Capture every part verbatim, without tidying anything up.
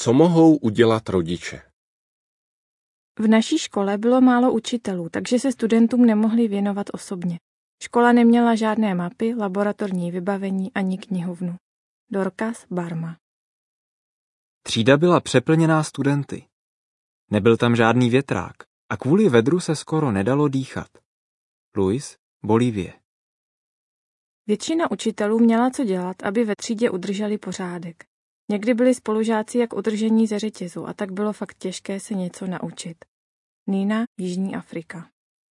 Co mohou udělat rodiče? V naší škole bylo málo učitelů, takže se studentům nemohli věnovat osobně. Škola neměla žádné mapy, laboratorní vybavení ani knihovnu. Dorcas Barma. Třída byla přeplněná studenty. Nebyl tam žádný větrák a kvůli vedru se skoro nedalo dýchat. Louis, Bolívie. Většina učitelů měla co dělat, aby ve třídě udrželi pořádek. Někdy byli spolužáci jak udržení ze řetězu a tak bylo fakt těžké se něco naučit. Nina, Jižní Afrika.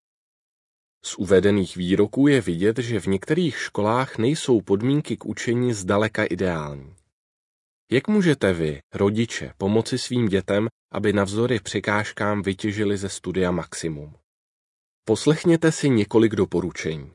Z uvedených výroků je vidět, že v některých školách nejsou podmínky k učení zdaleka ideální. Jak můžete vy, rodiče, pomoci svým dětem, aby navzdory překážkám vytěžili ze studia maximum? Poslechněte si několik doporučení.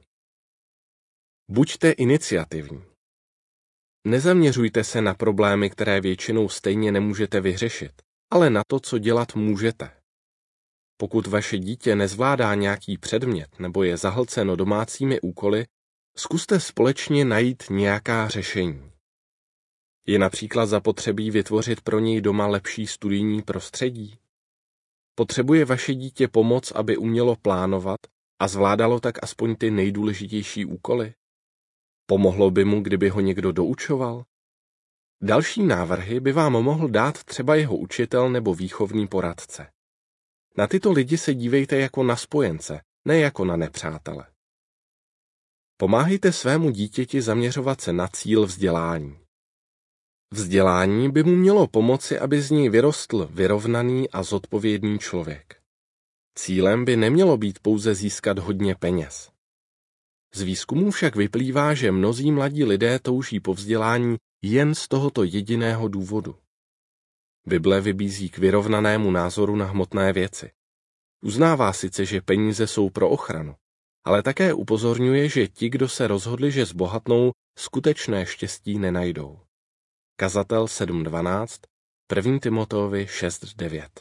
Buďte iniciativní. Nezaměřujte se na problémy, které většinou stejně nemůžete vyřešit, ale na to, co dělat můžete. Pokud vaše dítě nezvládá nějaký předmět nebo je zahlceno domácími úkoly, zkuste společně najít nějaká řešení. Je například zapotřebí vytvořit pro něj doma lepší studijní prostředí? Potřebuje vaše dítě pomoc, aby umělo plánovat a zvládalo tak aspoň ty nejdůležitější úkoly? Pomohlo by mu, kdyby ho někdo doučoval? Další návrhy by vám mohl dát třeba jeho učitel nebo výchovný poradce. Na tyto lidi se dívejte jako na spojence, ne jako na nepřátele. Pomáhejte svému dítěti zaměřovat se na cíl vzdělání. Vzdělání by mu mělo pomoci, aby z něj vyrostl vyrovnaný a zodpovědný člověk. Cílem by nemělo být pouze získat hodně peněz. Z výzkumů však vyplývá, že mnozí mladí lidé touží po vzdělání jen z tohoto jediného důvodu. Bible vybízí k vyrovnanému názoru na hmotné věci. Uznává sice, že peníze jsou pro ochranu, ale také upozorňuje, že ti, kdo se rozhodli, že zbohatnou, skutečné štěstí nenajdou. Kazatel sedm dvanáct, první Timoteovi šest devět.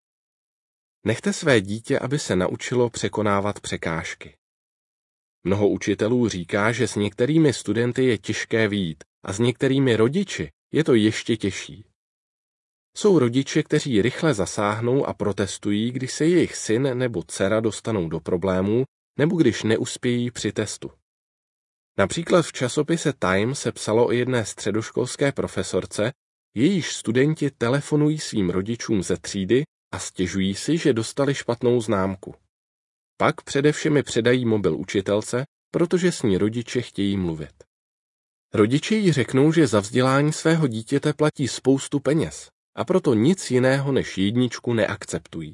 Nechte své dítě, aby se naučilo překonávat překážky. Mnoho učitelů říká, že s některými studenty je těžké vyjít a s některými rodiči je to ještě těžší. Jsou rodiče, kteří rychle zasáhnou a protestují, když se jejich syn nebo dcera dostanou do problémů nebo když neuspějí při testu. Například v časopise Time se psalo o jedné středoškolské profesorce, jejíž studenti telefonují svým rodičům ze třídy a stěžují si, že dostali špatnou známku. Pak především předají mobil učitelce, protože s ní rodiče chtějí mluvit. Rodiče jí řeknou, že za vzdělání svého dítěte platí spoustu peněz a proto nic jiného než jedničku neakceptují.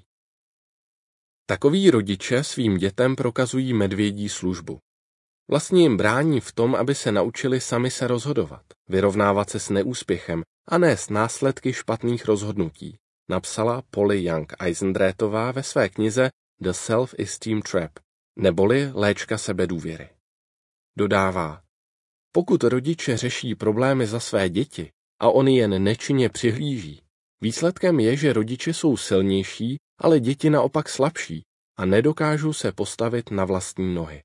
Takoví rodiče svým dětem prokazují medvědí službu. Vlastně jim brání v tom, aby se naučili sami se rozhodovat, vyrovnávat se s neúspěchem a nést následky špatných rozhodnutí, napsala Polly Young Eisendrétová ve své knize The Self-Esteem Trap, neboli Léčka sebedůvěry. Dodává, pokud rodiče řeší problémy za své děti a oni jen nečinně přihlíží, výsledkem je, že rodiče jsou silnější, ale děti naopak slabší a nedokážou se postavit na vlastní nohy.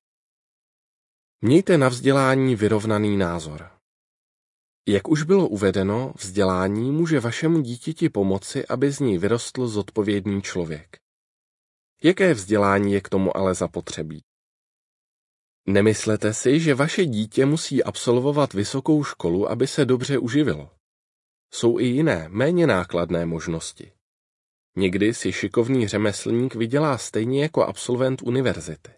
Mějte na vzdělání vyrovnaný názor. Jak už bylo uvedeno, vzdělání může vašemu dítěti pomoci, aby z něj vyrostl zodpovědný člověk. Jaké vzdělání je k tomu ale zapotřebí? Nemyslete si, že vaše dítě musí absolvovat vysokou školu, aby se dobře uživilo. Jsou i jiné, méně nákladné možnosti. Někdy si šikovný řemeslník vydělá stejně jako absolvent univerzity.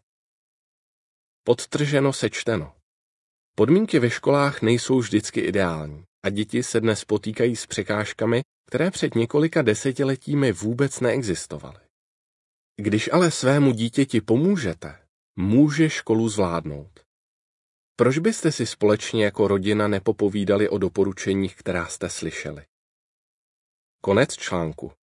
Podtrženo sečteno. Podmínky ve školách nejsou vždycky ideální a děti se dnes potýkají s překážkami, které před několika desetiletími vůbec neexistovaly. Když ale svému dítěti pomůžete, může školu zvládnout. Proč byste si společně jako rodina nepopovídali o doporučeních, která jste slyšeli? Konec článku.